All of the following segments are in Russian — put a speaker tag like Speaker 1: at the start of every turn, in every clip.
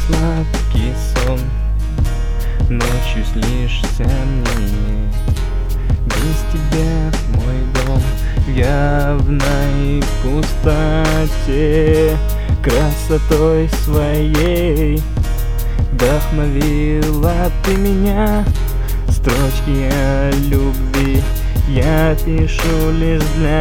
Speaker 1: сладкий сон, ночью снишься мне. Без тебя мой дом в явной пустоте, красотой своей вдохновила ты меня. Строчки о любви я пишу лишь для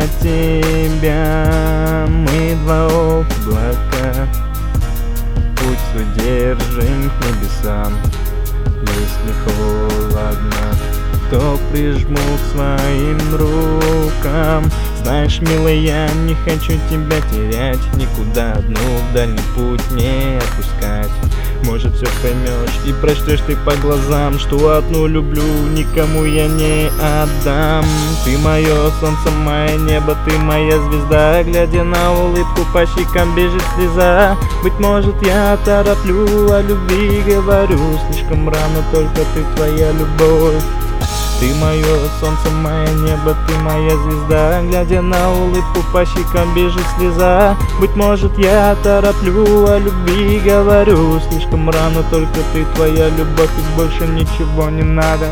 Speaker 1: тебя. Мы два облака, путь свой держим к небесам. Если холодно, то прижму к своим рукам. Знаешь, милый, я не хочу тебя терять, никуда одну в дальний путь не отпускать. Может, все поймешь и прочтешь ты по глазам, что одну люблю, никому я не отдам. Ты мое солнце, мое небо, ты моя звезда. Глядя на улыбку, по щекам бежит слеза. Быть может, я тороплю, о любви говорю слишком рано, только ты, твоя любовь. Ты мое солнце, мое небо, ты моя звезда. Глядя на улыбку, по щекам бежит слеза. Быть может, я тороплю, о любви говорю слишком рано, только ты, твоя любовь, и больше ничего не надо.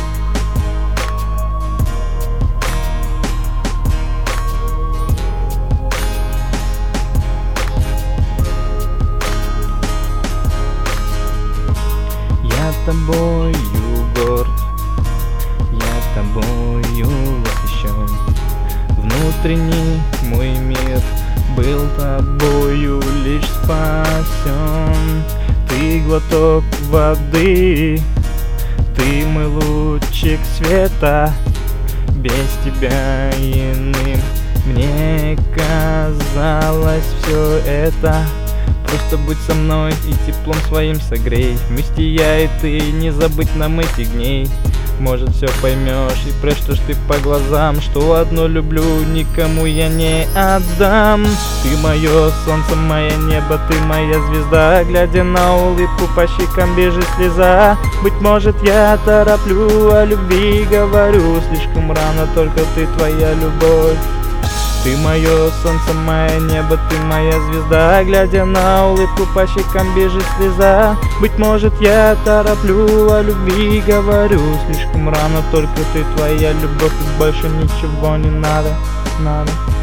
Speaker 1: Я тобою горд, тобою восхищен. Внутренний мой мир был тобою лишь спасен. Ты глоток воды, ты мой лучик света. Без тебя иным мне казалось все это. Просто будь со мной и теплом своим согрей. Вместе я и ты, не забыть нам этих дней. Может, все поймешь и прочтешь ты по глазам, что одно люблю, никому я не отдам. Ты мое солнце, мое небо, ты моя звезда. Глядя на улыбку, по щекам бежит слеза. Быть может, я тороплю, о любви говорю слишком рано, только ты, твоя любовь. Ты мое солнце, мое небо, ты моя звезда. Глядя на улыбку, по щекам бежит слеза. Быть может, я тороплю, о любви говорю слишком рано, только ты, твоя любовь, и больше ничего не надо.